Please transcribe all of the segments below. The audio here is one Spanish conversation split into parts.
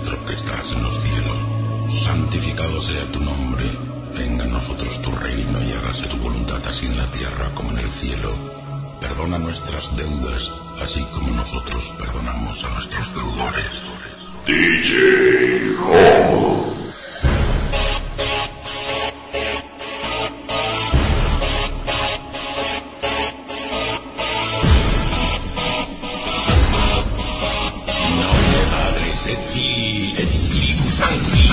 nuestro que estás en los cielos, santificado sea tu nombre. Venga a nosotros tu reino y hágase tu voluntad así en la tierra como en el cielo. Perdona nuestras deudas, así como nosotros perdonamos a nuestros deudores. DJ Romo. Et Filii, et Spiritus Sancti.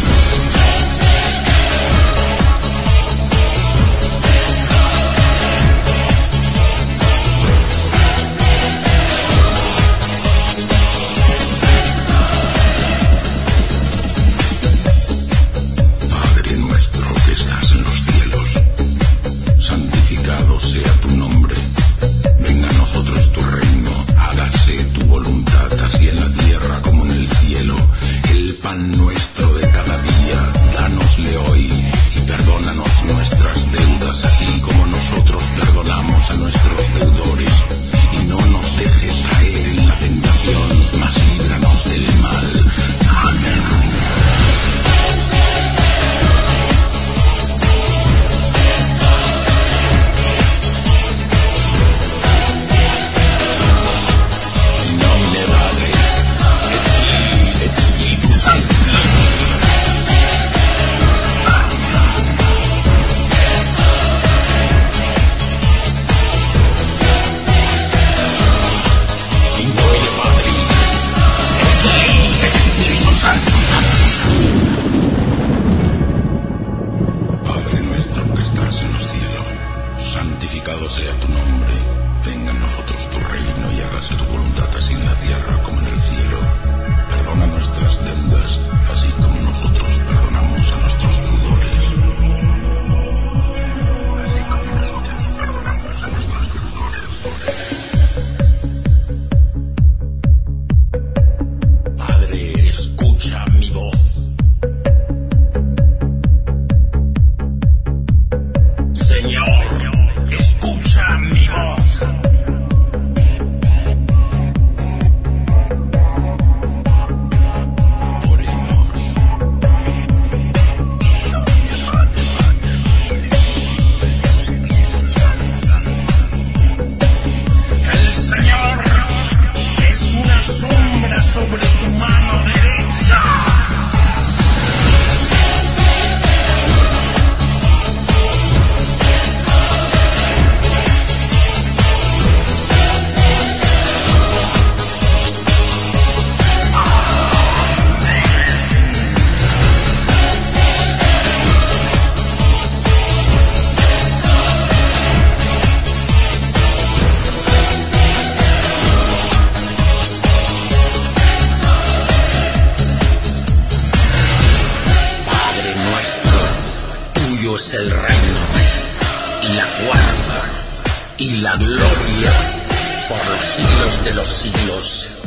Padre nuestro que estás en los cielos, santificado sea tu nombre. Venga a nosotros tu reino, hágase tu voluntad así en la tierra como en el cielo. El pan nuestro de cada día, dánosle hoy y perdónanos nuestras deudas, así como nosotros perdonamos a nuestros deudores. Y no nos dejes caer en la tentación, mas líbranos del mal. Amén. Padre nuestro que estás en los cielos, santificado sea tu nombre. Venga a nosotros tu reino y hágase tu voluntad así en la tierra como en el cielo. Perdona nuestras deudas, así como nosotros perdonamos a nuestros deudores. Así como nosotros perdonamos a nuestros deudores. Padre, escucha mi voz. Señor, escucha mi voz. Oremos. El Señor es una sombra sobre tu mano derecha. Tuyo es el reino, y la fuerza, y la gloria, por los siglos de los siglos.